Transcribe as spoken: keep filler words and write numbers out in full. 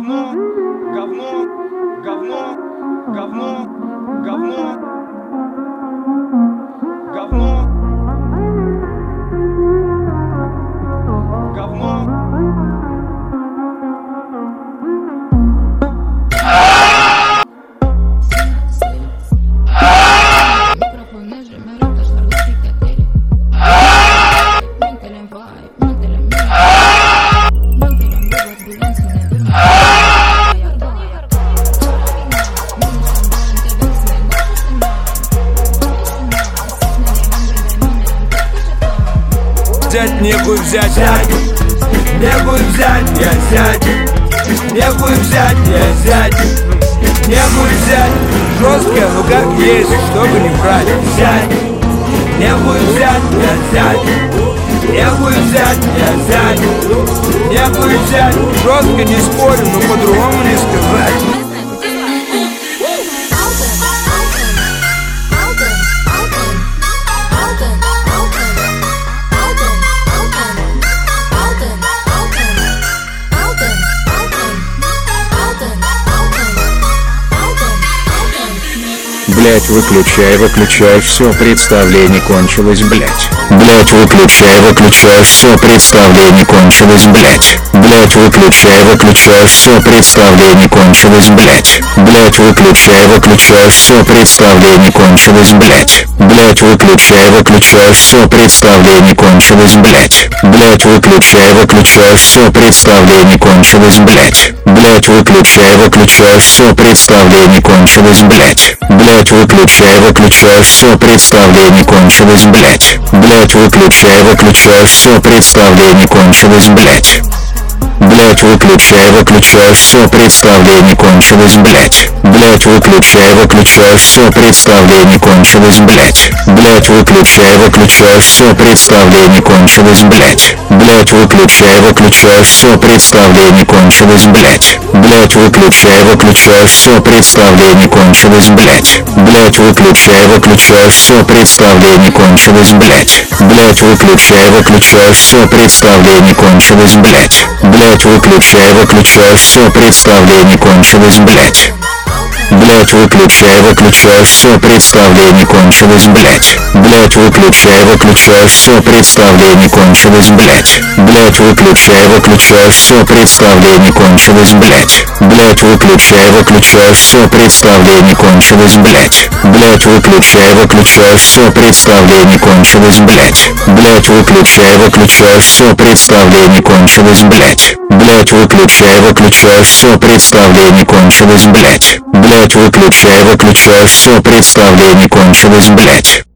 говно, говно, говно, говно, говно, говно, говно. Взять, нехуй взять, сядь. Нехуй взять, я сядь. Нехуй взять, я сядь. Нехуй взять. Жестко, ну как есть, чтобы не брать. Сядь. Нехуй взять, я сядь. Нехуй взять, я сядь. Нехуй взять. Жестко не спорю, но по-другому не сказать. Блять, выключай, выключай, все, представление кончилось, блять. Блять, выключай, выключай, все, представление кончилось, блять. Блять, выключай, выключай, все, представление кончилось, блять. Блять, выключай, выключай, все, представление кончилось, блять. Блять, выключай, выключай, все, представление кончилось, блять. Блять, выключай, выключай, все, представление кончилось, блять. Блять, выключай, выключай, все, представление кончилось, блять. Блять, выключай, выключай, все, представление кончилось, блять. Блять, выключай, выключай, все, представление кончилось, блять. Блять, выключай, выключай, все, представление кончилось, блять. Блять, выключай, выключай, все, представление кончилось, блять. Блять, выключай, выключай, все, представление кончилось, блять. Блять, выключай, выключай, все, представление кончилось, блять. Блять, выключай, выключай, все, представление кончилось, блять. Блять, выключай, выключай, все, представление кончилось, блять. Блять, выключай, выключай, все, представление кончилось, блять. Блять, выключай, выключай, все, представление кончилось, блять. Блять, выключай, выключай, все, представление кончилось, блять. Блять, выключай, выключай, все, представление кончилось, блять. Блять, выключай, выключай, все, представление кончилось, блять. Блять, выключай, выключай, все, представление кончилось, блять. Блять, выключай, выключай, все, представление кончилось, блять. Блять, выключай, выключай, все, представление кончилось, блять. Блять, выключай, выключай, все, представление кончилось, блять. Блять, выключай, выключай, все, представление кончилось, блять.